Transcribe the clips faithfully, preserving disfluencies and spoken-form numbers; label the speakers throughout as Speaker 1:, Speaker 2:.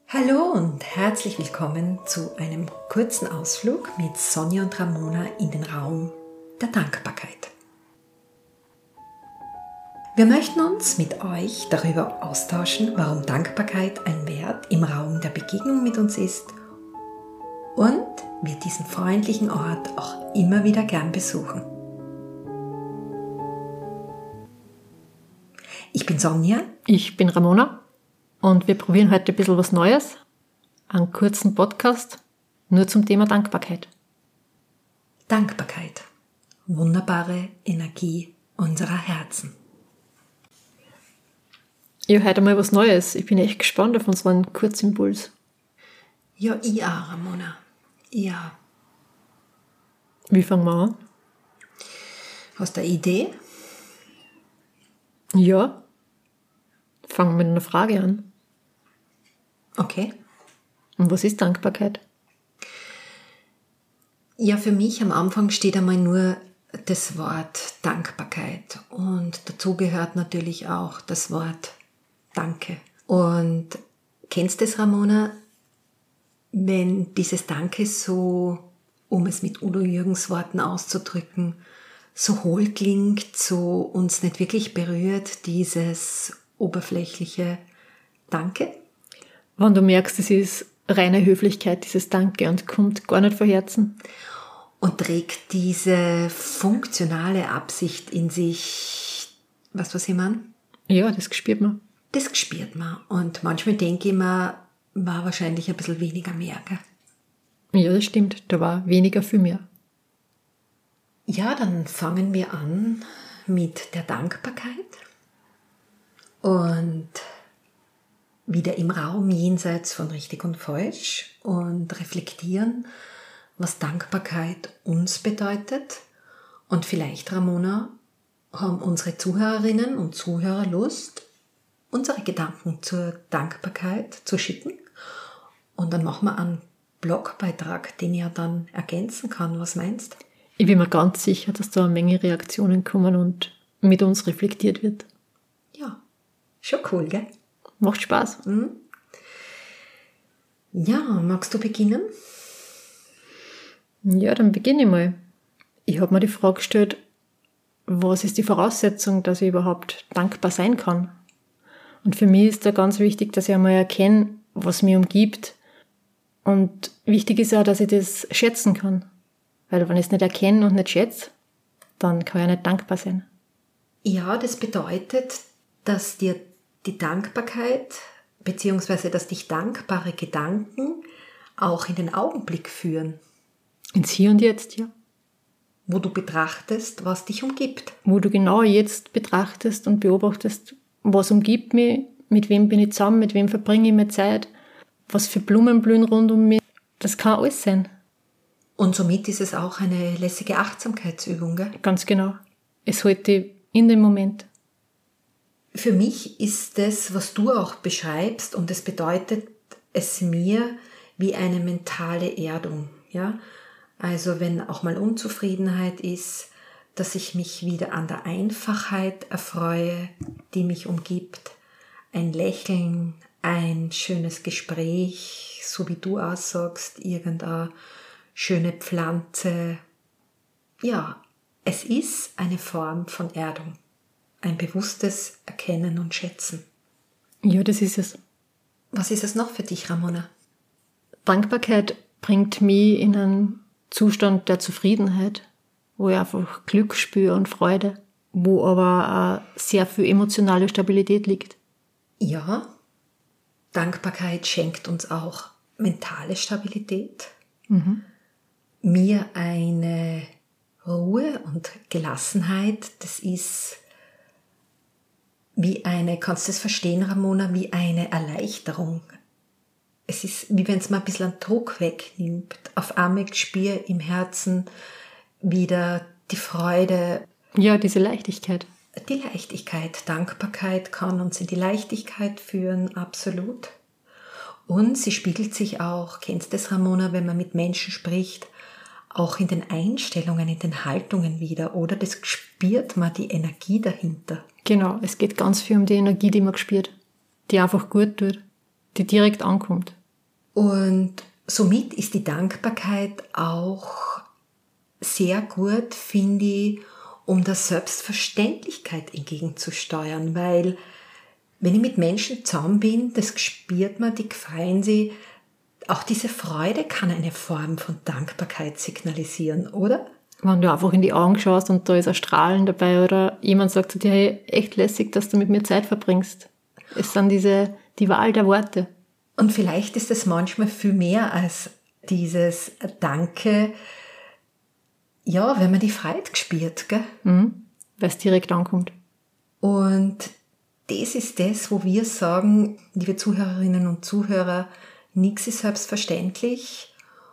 Speaker 1: Hallo und herzlich willkommen zu einem kurzen Ausflug mit Sonja und Ramona in den Raum der Dankbarkeit. Wir möchten uns mit euch darüber austauschen, warum Dankbarkeit ein Wert im Raum der Begegnung mit uns ist und wir diesen freundlichen Ort auch immer wieder gern besuchen. Ich bin Sonja.
Speaker 2: Ich bin Ramona. Und wir probieren heute ein bisschen was Neues, einen kurzen Podcast, nur zum Thema Dankbarkeit.
Speaker 1: Dankbarkeit, wunderbare Energie unserer Herzen.
Speaker 2: Ja, heute mal was Neues. Ich bin echt gespannt auf unseren Kurzimpuls.
Speaker 1: Ja, ich auch, Ramona. Ja.
Speaker 2: Wie fangen wir an?
Speaker 1: Hast du eine Idee?
Speaker 2: Ja. Fangen wir mit einer Frage an.
Speaker 1: Okay.
Speaker 2: Und was ist Dankbarkeit?
Speaker 1: Ja, für mich am Anfang steht einmal nur das Wort Dankbarkeit und dazu gehört natürlich auch das Wort Danke. Und kennst du das, Ramona, wenn dieses Danke so, um es mit Udo Jürgens Worten auszudrücken, so hohl klingt, so uns nicht wirklich berührt, dieses oberflächliche Danke?
Speaker 2: Wenn du merkst, es ist reine Höflichkeit, dieses Danke, und kommt gar nicht von Herzen.
Speaker 1: Und trägt diese funktionale Absicht in sich, weißt du, was ich meine?
Speaker 2: Ja, das spürt man.
Speaker 1: Das spürt man. Und manchmal denke ich mir, war wahrscheinlich ein bisschen weniger mehr, gell?
Speaker 2: Ja, das stimmt. Da war weniger für mehr.
Speaker 1: Ja, dann fangen wir an mit der Dankbarkeit. Und wieder im Raum jenseits von richtig und falsch und reflektieren, was Dankbarkeit uns bedeutet. Und vielleicht, Ramona, haben unsere Zuhörerinnen und Zuhörer Lust, unsere Gedanken zur Dankbarkeit zu schicken. Und dann machen wir einen Blogbeitrag, den ich ja dann ergänzen kann. Was meinst du?
Speaker 2: Ich bin mir ganz sicher, dass da eine Menge Reaktionen kommen und mit uns reflektiert wird.
Speaker 1: Ja, schon cool, gell?
Speaker 2: Macht Spaß.
Speaker 1: Mhm. Ja, magst du beginnen?
Speaker 2: Ja, dann beginne ich mal. Ich habe mir die Frage gestellt, was ist die Voraussetzung, dass ich überhaupt dankbar sein kann? Und für mich ist da ganz wichtig, dass ich einmal erkenne, was mich umgibt. Und wichtig ist auch, dass ich das schätzen kann. Weil wenn ich es nicht erkenne und nicht schätze, dann kann ich nicht dankbar sein.
Speaker 1: Ja, das bedeutet, dass dir die Dankbarkeit, beziehungsweise dass dich dankbare Gedanken auch in den Augenblick führen.
Speaker 2: Ins Hier und Jetzt, ja.
Speaker 1: Wo du betrachtest, was dich umgibt.
Speaker 2: Wo du genau jetzt betrachtest und beobachtest, was umgibt mich, mit wem bin ich zusammen, mit wem verbringe ich meine Zeit, was für Blumen blühen rund um mich. Das kann alles sein.
Speaker 1: Und somit ist es auch eine lässige Achtsamkeitsübung, gell?
Speaker 2: Ganz genau. Es hält dich in dem Moment.
Speaker 1: Für mich ist das, was du auch beschreibst, und es bedeutet es mir wie eine mentale Erdung. Ja? Also wenn auch mal Unzufriedenheit ist, dass ich mich wieder an der Einfachheit erfreue, die mich umgibt. Ein Lächeln, ein schönes Gespräch, so wie du aussagst, irgendeine schöne Pflanze. Ja, es ist eine Form von Erdung. Ein bewusstes Erkennen und Schätzen.
Speaker 2: Ja, das ist es.
Speaker 1: Was ist es noch für dich, Ramona?
Speaker 2: Dankbarkeit bringt mich in einen Zustand der Zufriedenheit, wo ich einfach Glück spüre und Freude, wo aber auch sehr viel emotionale Stabilität liegt.
Speaker 1: Ja, Dankbarkeit schenkt uns auch mentale Stabilität,
Speaker 2: Mhm.
Speaker 1: mir eine Ruhe und Gelassenheit. Das ist wie eine, kannst du das verstehen, Ramona, wie eine Erleichterung. Es ist, wie wenn es mal ein bisschen einen Druck wegnimmt. Auf einmal spüre ich im Herzen wieder die Freude.
Speaker 2: Ja, diese Leichtigkeit.
Speaker 1: Die Leichtigkeit, Dankbarkeit kann uns in die Leichtigkeit führen, absolut. Und sie spiegelt sich auch, kennst du das, Ramona, wenn man mit Menschen spricht, auch in den Einstellungen, in den Haltungen wieder, oder? Das spürt man, die Energie dahinter.
Speaker 2: Genau, es geht ganz viel um die Energie, die man spürt, die einfach gut tut, die direkt ankommt.
Speaker 1: Und somit ist die Dankbarkeit auch sehr gut, finde ich, um der Selbstverständlichkeit entgegenzusteuern, weil wenn ich mit Menschen zusammen bin, das spürt man, die freuen sich. Auch diese Freude kann eine Form von Dankbarkeit signalisieren, oder?
Speaker 2: Wenn du einfach in die Augen schaust und da ist ein Strahlen dabei oder jemand sagt zu dir, hey, echt lässig, dass du mit mir Zeit verbringst. Es sind diese, die Wahl der Worte.
Speaker 1: Und vielleicht ist es manchmal viel mehr als dieses Danke, ja, wenn man die Freude spürt, gell?
Speaker 2: Mhm, weil es direkt ankommt.
Speaker 1: Und das ist das, wo wir sagen, liebe Zuhörerinnen und Zuhörer, nichts ist selbstverständlich.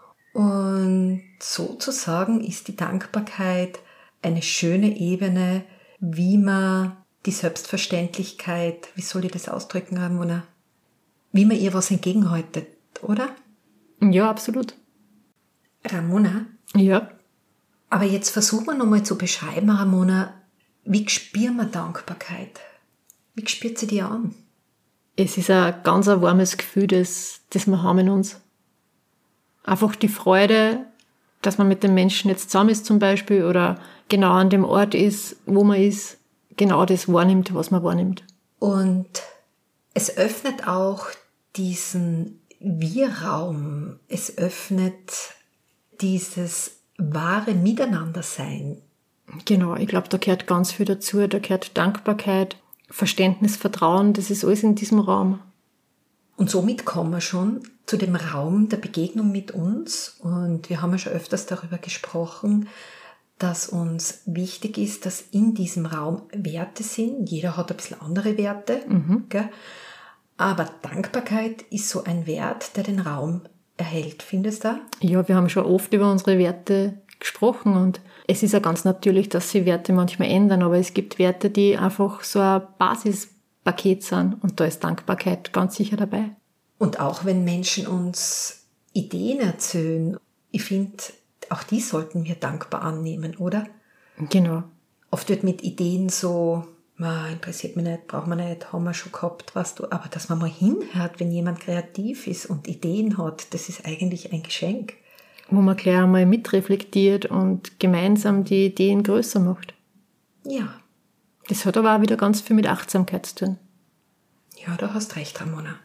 Speaker 1: Und sozusagen ist die Dankbarkeit eine schöne Ebene, wie man die Selbstverständlichkeit, wie soll ich das ausdrücken, Ramona? Wie man ihr was entgegenhaltet, oder?
Speaker 2: Ja, absolut.
Speaker 1: Ramona?
Speaker 2: Ja.
Speaker 1: Aber jetzt versuchen wir nochmal zu beschreiben, Ramona, wie spüren wir Dankbarkeit? Wie spürt sie dir an?
Speaker 2: Es ist ein ganz ein warmes Gefühl, das, das wir haben in uns. Einfach die Freude, dass man mit den Menschen jetzt zusammen ist zum Beispiel oder genau an dem Ort ist, wo man ist, genau das wahrnimmt, was man wahrnimmt.
Speaker 1: Und es öffnet auch diesen Wir-Raum. Es öffnet dieses wahre Miteinandersein.
Speaker 2: Genau, ich glaube, da gehört ganz viel dazu. Da gehört Dankbarkeit, Verständnis, Vertrauen, das ist alles in diesem Raum.
Speaker 1: Und somit kommen wir schon zu dem Raum der Begegnung mit uns. Und wir haben ja schon öfters darüber gesprochen, dass uns wichtig ist, dass in diesem Raum Werte sind. Jeder hat ein bisschen andere Werte. Mhm. Gell? Aber Dankbarkeit ist so ein Wert, der den Raum erhält. Findest du?
Speaker 2: Ja, wir haben schon oft über unsere Werte gesprochen und es ist ja ganz natürlich, dass sich Werte manchmal ändern, aber es gibt Werte, die einfach so ein Basispaket sind und da ist Dankbarkeit ganz sicher dabei.
Speaker 1: Und auch wenn Menschen uns Ideen erzählen, ich finde, auch die sollten wir dankbar annehmen, oder?
Speaker 2: Genau.
Speaker 1: Oft wird mit Ideen so, ah, interessiert mich nicht, braucht man nicht, haben wir schon gehabt, weißt du, aber dass man mal hinhört, wenn jemand kreativ ist und Ideen hat, das ist eigentlich ein Geschenk.
Speaker 2: Wo man gleich einmal mitreflektiert und gemeinsam die Ideen größer macht.
Speaker 1: Ja.
Speaker 2: Das hat aber auch wieder ganz viel mit Achtsamkeit zu tun.
Speaker 1: Ja, du hast recht, Ramona.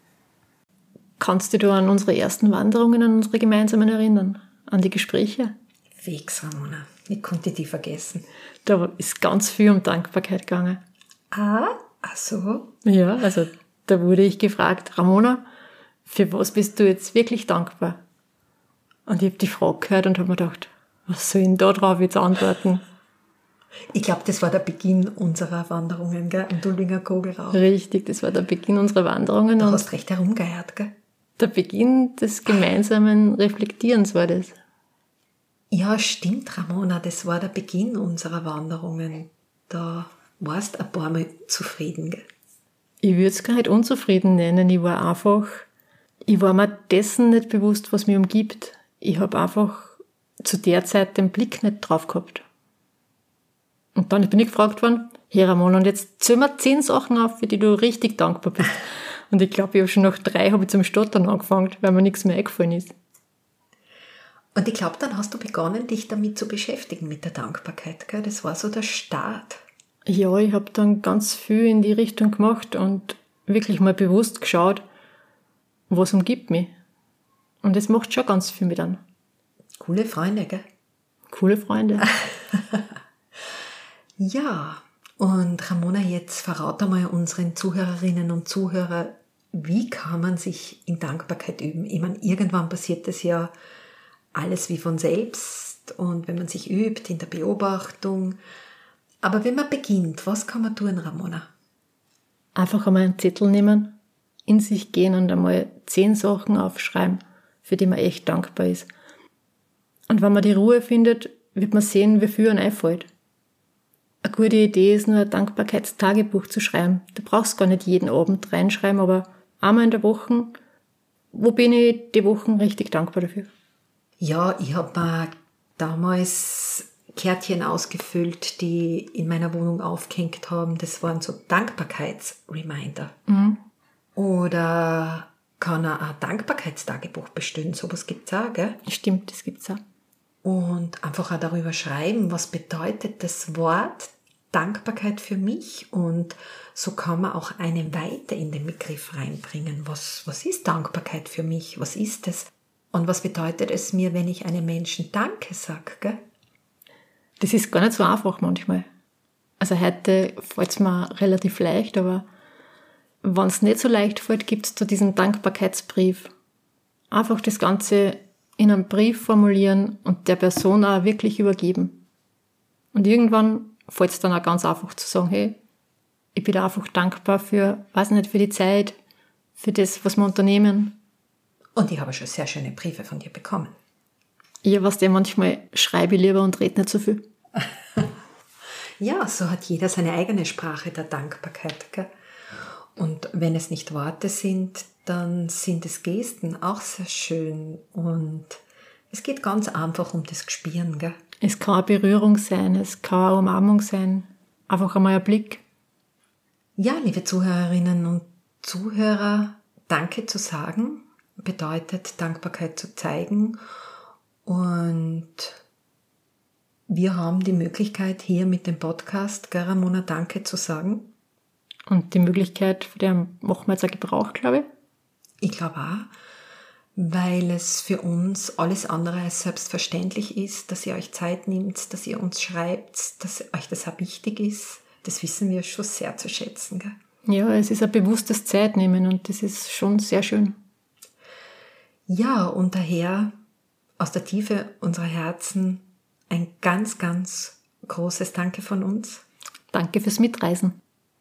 Speaker 2: Kannst du dich an unsere ersten Wanderungen, an unsere gemeinsamen erinnern? An die Gespräche?
Speaker 1: Fix, Ramona. Ich konnte die vergessen.
Speaker 2: Da ist ganz viel um Dankbarkeit gegangen.
Speaker 1: Ah, ach so.
Speaker 2: Ja, also da wurde ich gefragt, Ramona, für was bist du jetzt wirklich dankbar? Und ich habe die Frage gehört und habe mir gedacht, was soll ich denn da drauf jetzt antworten?
Speaker 1: Ich glaube, das war der Beginn unserer Wanderungen, gell? Im Duldinger Kogelrauch.
Speaker 2: Richtig, das war der Beginn unserer Wanderungen.
Speaker 1: Du hast recht herumgeeiert, gell?
Speaker 2: Der Beginn des gemeinsamen Reflektierens war das.
Speaker 1: Ja, stimmt, Ramona, das war der Beginn unserer Wanderungen. Da warst du ein paar Mal zufrieden, gell?
Speaker 2: Ich würde es gar nicht unzufrieden nennen. Ich war einfach, ich war mir dessen nicht bewusst, was mich umgibt. Ich habe einfach zu der Zeit den Blick nicht drauf gehabt. Und dann bin ich gefragt worden, hey Ramona, und jetzt zähl mir zehn Sachen auf, für die du richtig dankbar bist. Und ich glaube, ich habe schon nach drei habe ich zum Stottern angefangen, weil mir nichts mehr eingefallen ist.
Speaker 1: Und ich glaube, dann hast du begonnen, dich damit zu beschäftigen, mit der Dankbarkeit, gell? Das war so der Start.
Speaker 2: Ja, ich habe dann ganz viel in die Richtung gemacht und wirklich mal bewusst geschaut, was umgibt mich. Und das macht schon ganz viel mit an.
Speaker 1: Coole Freunde, gell?
Speaker 2: Coole Freunde.
Speaker 1: Ja, und Ramona, jetzt verrat einmal unseren Zuhörerinnen und Zuhörern, wie kann man sich in Dankbarkeit üben? Ich meine, irgendwann passiert das ja alles wie von selbst und wenn man sich übt in der Beobachtung. Aber wenn man beginnt, was kann man tun, Ramona?
Speaker 2: Einfach einmal einen Zettel nehmen, in sich gehen und einmal zehn Sachen aufschreiben, für die man echt dankbar ist. Und wenn man die Ruhe findet, wird man sehen, wie viel einem einfällt. Eine gute Idee ist nur, ein Dankbarkeitstagebuch zu schreiben. Du brauchst gar nicht jeden Abend reinschreiben, aber einmal in der Woche, wo bin ich die Wochen richtig dankbar dafür?
Speaker 1: Ja, ich habe mir damals Kärtchen ausgefüllt, die in meiner Wohnung aufgehängt haben. Das waren so Dankbarkeitsreminder. Mhm. Oder kann auch ein Dankbarkeitstagebuch bestellen. Sowas gibt es auch, gell?
Speaker 2: Stimmt, das gibt's auch.
Speaker 1: Und einfach auch darüber schreiben, was bedeutet das Wort Dankbarkeit für mich. Und so kann man auch eine Weite in den Begriff reinbringen. Was, was ist Dankbarkeit für mich? Was ist es? Und was bedeutet es mir, wenn ich einem Menschen Danke sage, gell?
Speaker 2: Das ist gar nicht so einfach manchmal. Also heute fällt es mir relativ leicht, aber wenn es nicht so leicht fällt, gibt es da diesen Dankbarkeitsbrief. Einfach das Ganze in einem Brief formulieren und der Person auch wirklich übergeben. Und irgendwann fällt es dann auch ganz einfach zu sagen, hey, ich bin einfach dankbar für, weiß nicht, für die Zeit, für das, was wir unternehmen.
Speaker 1: Und ich habe schon sehr schöne Briefe von dir bekommen.
Speaker 2: Ja, was der manchmal schreibe ich lieber und rede nicht so viel.
Speaker 1: Ja, so hat jeder seine eigene Sprache der Dankbarkeit, gell? Und wenn es nicht Worte sind, dann sind es Gesten, auch sehr schön. Und es geht ganz einfach um das Gespüren, gell?
Speaker 2: Es kann eine Berührung sein, es kann eine Umarmung sein, einfach einmal ein Blick.
Speaker 1: Ja, liebe Zuhörerinnen und Zuhörer, Danke zu sagen bedeutet Dankbarkeit zu zeigen. Und wir haben die Möglichkeit, hier mit dem Podcast gell, Ramona Danke zu sagen.
Speaker 2: Und die Möglichkeit, von der machen wir jetzt auch Gebrauch, glaube ich.
Speaker 1: Ich glaube auch, weil es für uns alles andere als selbstverständlich ist, dass ihr euch Zeit nehmt, dass ihr uns schreibt, dass euch das auch wichtig ist. Das wissen wir schon sehr zu schätzen. Gell?
Speaker 2: Ja, es ist ein bewusstes Zeitnehmen und das ist schon sehr schön.
Speaker 1: Ja, und daher aus der Tiefe unserer Herzen ein ganz, ganz großes Danke von uns.
Speaker 2: Danke fürs Mitreisen.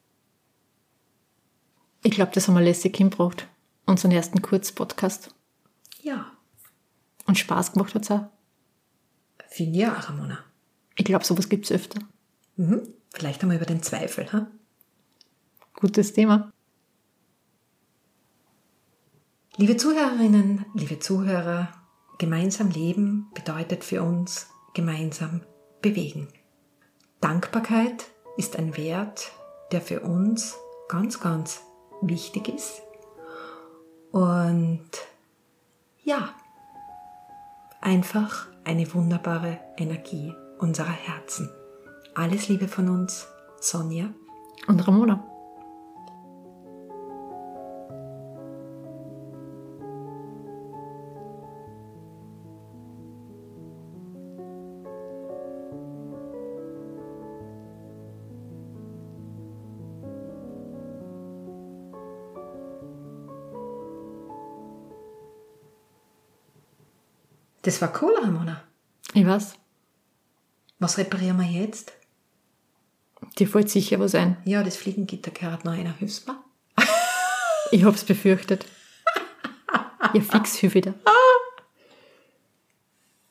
Speaker 2: Ich glaube, das haben wir lässig hingebracht. Unseren ersten Kurzpodcast.
Speaker 1: Ja.
Speaker 2: Und Spaß gemacht hat es auch.
Speaker 1: Finde ich auch, Ramona.
Speaker 2: Ich glaube, sowas gibt es öfter.
Speaker 1: Mhm. Vielleicht einmal über den Zweifel. Ha?
Speaker 2: Gutes Thema.
Speaker 1: Liebe Zuhörerinnen, liebe Zuhörer, gemeinsam leben bedeutet für uns gemeinsam bewegen. Dankbarkeit ist ein Wert, der für uns ganz, ganz wichtig ist. Und ja, einfach eine wunderbare Energie unserer Herzen. Alles Liebe von uns, Sonja
Speaker 2: und Ramona.
Speaker 1: Das war cool, Ramona.
Speaker 2: Ich weiß.
Speaker 1: Was reparieren wir jetzt?
Speaker 2: Dir fällt sicher was ein.
Speaker 1: Ja, das Fliegengitter gehört noch einer. Hilfst du mir?
Speaker 2: Ich hab's befürchtet. Ja, fix viel wieder.